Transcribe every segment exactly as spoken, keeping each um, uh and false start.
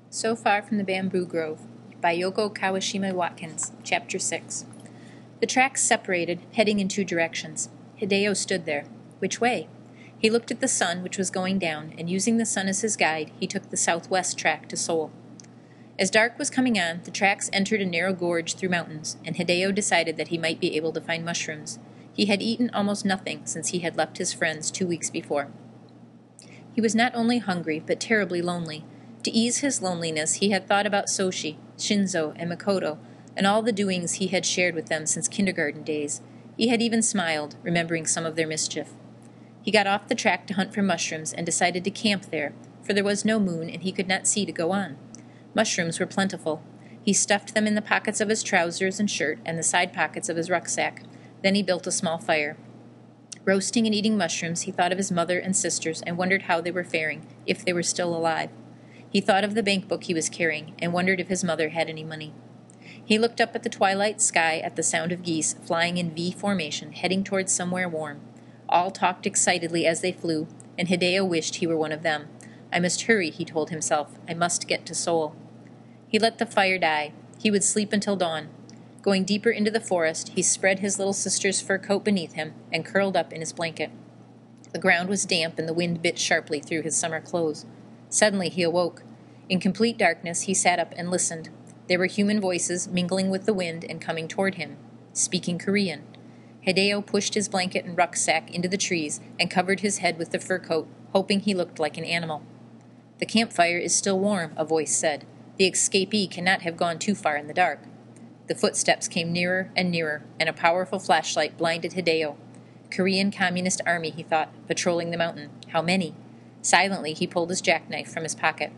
So Far from the Bamboo Grove by Yoko Kawashima Watkins, Chapter six. The tracks separated, heading in two directions. Hideo stood there. Which way? He looked at the sun, which was going down, and using the sun as his guide, he took the southwest track to Seoul. As dark was coming on, the tracks entered a narrow gorge through mountains, and Hideo decided that he might be able to find mushrooms. He had eaten almost nothing since he had left his friends two weeks before. He was not only hungry, but terribly lonely. To ease his loneliness, he had thought about Soshi, Shinzo, and Makoto, and all the doings he had shared with them since kindergarten days. He had even smiled, remembering some of their mischief. He got off the track to hunt for mushrooms and decided to camp there, for there was no moon and he could not see to go on. Mushrooms were plentiful. He stuffed them in the pockets of his trousers and shirt and the side pockets of his rucksack. Then he built a small fire. Roasting and eating mushrooms, he thought of his mother and sisters and wondered how they were faring, if they were still alive. He thought of the bank book he was carrying and wondered if his mother had any money. He looked up at the twilight sky at the sound of geese flying in V formation, heading towards somewhere warm. All talked excitedly as they flew, and Hideo wished he were one of them. I must hurry, he told himself. I must get to Seoul. He let the fire die. He would sleep until dawn. Going deeper into the forest, he spread his little sister's fur coat beneath him and curled up in his blanket. The ground was damp and the wind bit sharply through his summer clothes. Suddenly he awoke. In complete darkness, he sat up and listened. There were human voices mingling with the wind and coming toward him, speaking Korean. Hideo pushed his blanket and rucksack into the trees and covered his head with the fur coat, hoping he looked like an animal. The campfire is still warm, a voice said. The escapee cannot have gone too far in the dark. The footsteps came nearer and nearer, and a powerful flashlight blinded Hideo. Korean Communist Army, he thought, patrolling the mountain. How many? Silently, he pulled his jackknife from his pocket.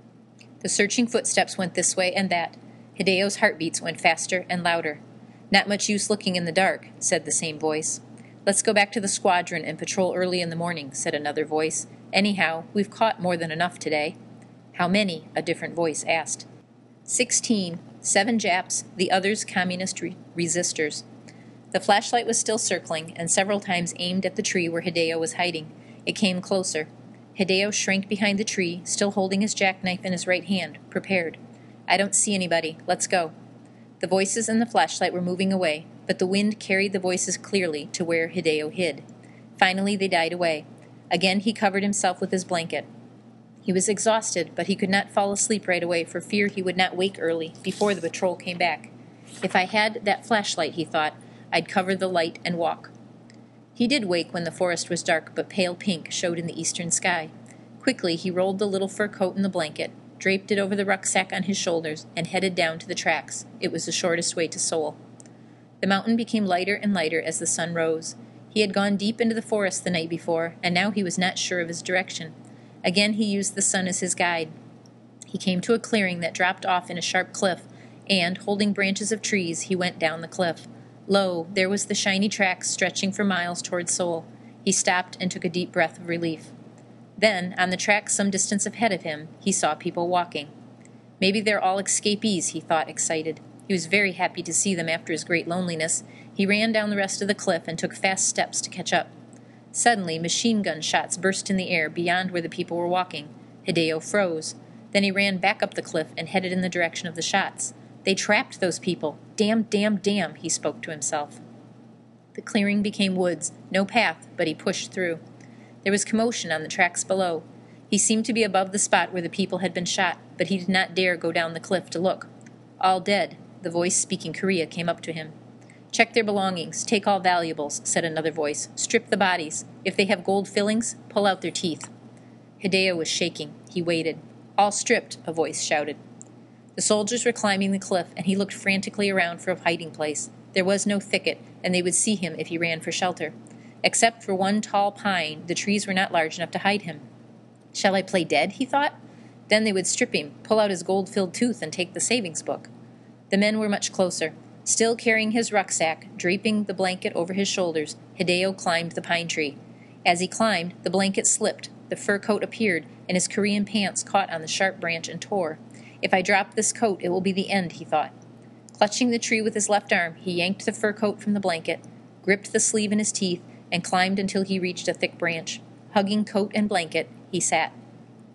The searching footsteps went this way and that. Hideo's heartbeats went faster and louder. Not much use looking in the dark, said the same voice. Let's go back to the squadron and patrol early in the morning, said another voice. Anyhow, we've caught more than enough today. How many? A different voice asked. Sixteen. Seven Japs, the others communist re- resistors. The flashlight was still circling, and several times aimed at the tree where Hideo was hiding. It came closer. Hideo shrank behind the tree, still holding his jackknife in his right hand, prepared. I don't see anybody. Let's go. The voices and the flashlight were moving away, but the wind carried the voices clearly to where Hideo hid. Finally, they died away. Again, he covered himself with his blanket. He was exhausted, but he could not fall asleep right away for fear he would not wake early before the patrol came back. If I had that flashlight, he thought, I'd cover the light and walk. He did wake when the forest was dark, but pale pink showed in the eastern sky. Quickly, he rolled the little fur coat in the blanket, draped it over the rucksack on his shoulders, and headed down to the tracks. It was the shortest way to Seoul. The mountain became lighter and lighter as the sun rose. He had gone deep into the forest the night before, and now he was not sure of his direction. Again he used the sun as his guide. He came to a clearing that dropped off in a sharp cliff, and, holding branches of trees, he went down the cliff. Lo, there was the shiny track stretching for miles toward Seoul. He stopped and took a deep breath of relief. Then, on the track some distance ahead of him, he saw people walking. Maybe they're all escapees, he thought, excited. He was very happy to see them after his great loneliness. He ran down the rest of the cliff and took fast steps to catch up. Suddenly, machine gun shots burst in the air beyond where the people were walking. Hideo froze. Then he ran back up the cliff and headed in the direction of the shots. They trapped those people. Damn, damn, damn, he spoke to himself. The clearing became woods, no path, but he pushed through. There was commotion on the tracks below. He seemed to be above the spot where the people had been shot, but he did not dare go down the cliff to look. All dead, the voice speaking Korea came up to him. Check their belongings, take all valuables, said another voice. Strip the bodies. If they have gold fillings, pull out their teeth. Hideo was shaking. He waited. All stripped, a voice shouted. The soldiers were climbing the cliff, and he looked frantically around for a hiding place. There was no thicket, and they would see him if he ran for shelter. Except for one tall pine, the trees were not large enough to hide him. Shall I play dead, he thought? Then they would strip him, pull out his gold-filled tooth, and take the savings book. The men were much closer. Still carrying his rucksack, draping the blanket over his shoulders, Hideo climbed the pine tree. As he climbed, the blanket slipped, the fur coat appeared, and his Korean pants caught on the sharp branch and tore. If I drop this coat, it will be the end, he thought. Clutching the tree with his left arm, he yanked the fur coat from the blanket, gripped the sleeve in his teeth, and climbed until he reached a thick branch. Hugging coat and blanket, he sat.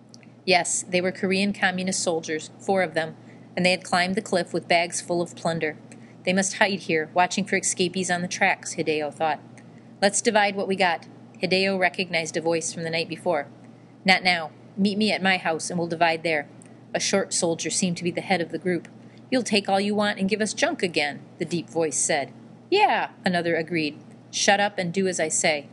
Yes, they were Korean communist soldiers, four of them, and they had climbed the cliff with bags full of plunder. They must hide here, watching for escapees on the tracks, Hideo thought. Let's divide what we got. Hideo recognized a voice from the night before. Not now. Meet me at my house and we'll divide there. A short soldier seemed to be the head of the group. You'll take all you want and give us junk again, the deep voice said. Yeah, another agreed. Shut up and do as I say.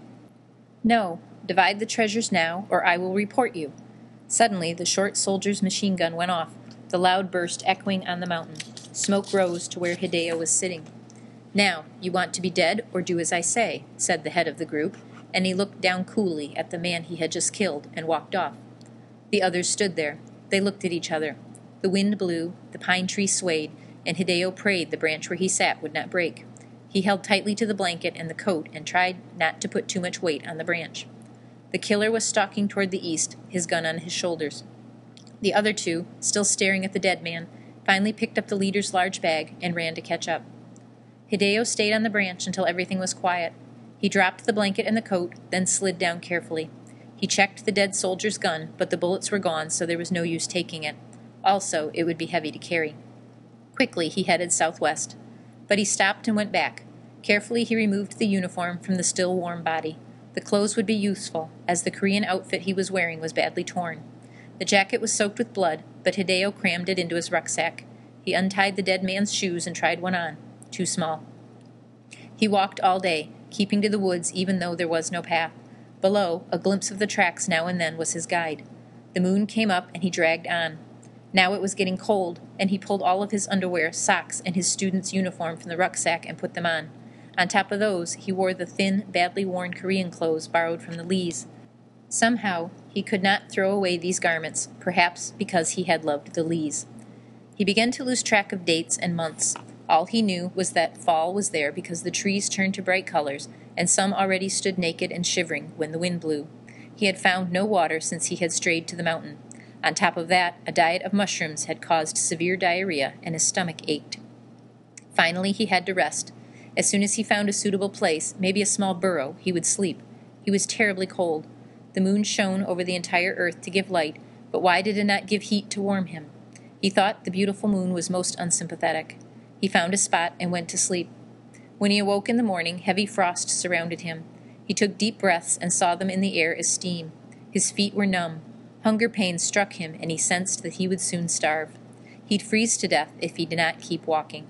No, divide the treasures now or I will report you. Suddenly, the short soldier's machine gun went off, the loud burst echoing on the mountain. Smoke rose to where Hideo was sitting. Now, you want to be dead or do as I say, said the head of the group, and he looked down coolly at the man he had just killed and walked off. The others stood there. They looked at each other. The wind blew, the pine tree swayed, and Hideo prayed the branch where he sat would not break. He held tightly to the blanket and the coat and tried not to put too much weight on the branch. The killer was stalking toward the east, his gun on his shoulders. The other two, still staring at the dead man, finally picked up the leader's large bag and ran to catch up. Hideo stayed on the branch until everything was quiet. He dropped the blanket and the coat, then slid down carefully. He checked the dead soldier's gun, but the bullets were gone, so there was no use taking it. Also, it would be heavy to carry. Quickly, he headed southwest. But he stopped and went back. Carefully, he removed the uniform from the still warm body. The clothes would be useful, as the Korean outfit he was wearing was badly torn. The jacket was soaked with blood, but Hideo crammed it into his rucksack. He untied the dead man's shoes and tried one on. Too small. He walked all day, keeping to the woods even though there was no path. Below, a glimpse of the tracks now and then was his guide. The moon came up and he dragged on. Now it was getting cold, and he pulled all of his underwear, socks, and his student's uniform from the rucksack and put them on. On top of those, he wore the thin, badly worn Korean clothes borrowed from the Lees. Somehow, he could not throw away these garments, perhaps because he had loved the Lees. He began to lose track of dates and months. All he knew was that fall was there because the trees turned to bright colors, and some already stood naked and shivering when the wind blew. He had found no water since he had strayed to the mountain. On top of that, a diet of mushrooms had caused severe diarrhea, and his stomach ached. Finally, he had to rest. As soon as he found a suitable place, maybe a small burrow, he would sleep. He was terribly cold. The moon shone over the entire earth to give light, but why did it not give heat to warm him? He thought the beautiful moon was most unsympathetic. He found a spot and went to sleep. When he awoke in the morning, heavy frost surrounded him. He took deep breaths and saw them in the air as steam. His feet were numb. Hunger pains struck him, and he sensed that he would soon starve. He'd freeze to death if he did not keep walking.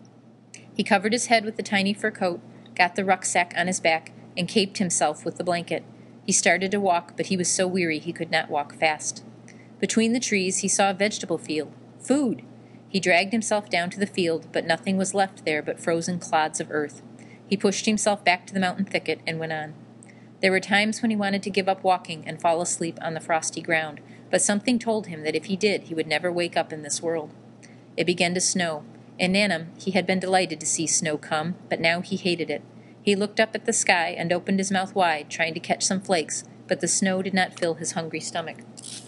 He covered his head with the tiny fur coat, got the rucksack on his back, and caped himself with the blanket. He started to walk, but he was so weary he could not walk fast. Between the trees he saw a vegetable field. Food! He dragged himself down to the field, but nothing was left there but frozen clods of earth. He pushed himself back to the mountain thicket and went on. There were times when he wanted to give up walking and fall asleep on the frosty ground, but something told him that if he did, he would never wake up in this world. It began to snow. In Nanum, he had been delighted to see snow come, but now he hated it. He looked up at the sky and opened his mouth wide, trying to catch some flakes, but the snow did not fill his hungry stomach.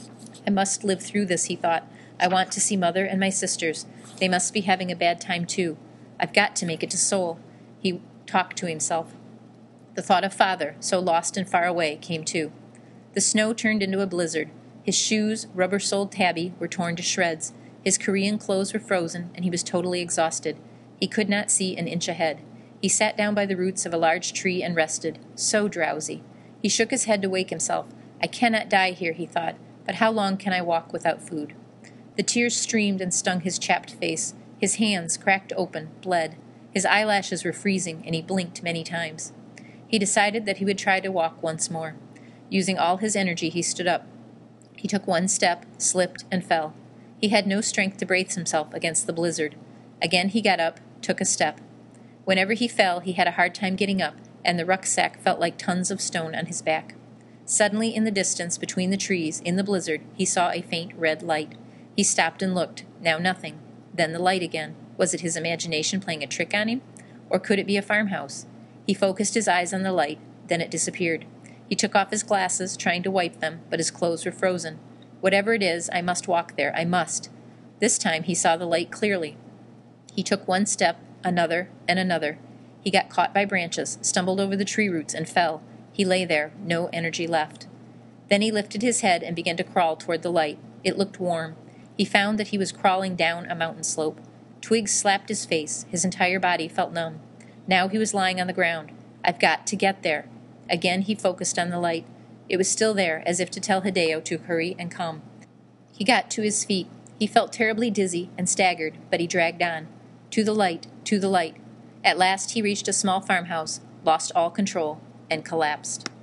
I must live through this, he thought. I want to see Mother and my sisters. They must be having a bad time, too. I've got to make it to Seoul. He talked to himself. The thought of Father, so lost and far away, came too. The snow turned into a blizzard. His shoes, rubber-soled tabby, were torn to shreds. His Korean clothes were frozen, and he was totally exhausted. He could not see an inch ahead. He sat down by the roots of a large tree and rested, so drowsy. He shook his head to wake himself. I cannot die here, he thought, but how long can I walk without food? The tears streamed and stung his chapped face. His hands, cracked open, bled. His eyelashes were freezing, and he blinked many times. He decided that he would try to walk once more. Using all his energy, he stood up. He took one step, slipped, and fell. He had no strength to brace himself against the blizzard. Again he got up, took a step. Whenever he fell, he had a hard time getting up, and the rucksack felt like tons of stone on his back. Suddenly, in the distance, between the trees, in the blizzard, he saw a faint red light. He stopped and looked. Now nothing. Then the light again. Was it his imagination playing a trick on him? Or could it be a farmhouse? He focused his eyes on the light. Then it disappeared. He took off his glasses, trying to wipe them, but his clothes were frozen. Whatever it is, I must walk there. I must. This time he saw the light clearly. He took one step, another, and another. He got caught by branches, stumbled over the tree roots, and fell. He lay there, no energy left. Then he lifted his head and began to crawl toward the light. It looked warm. He found that he was crawling down a mountain slope. Twigs slapped his face. His entire body felt numb. Now he was lying on the ground. I've got to get there. Again he focused on the light. It was still there, as if to tell Hideo to hurry and come. He got to his feet. He felt terribly dizzy and staggered, but he dragged on. To the light, to the light. At last he reached a small farmhouse, lost all control, and collapsed.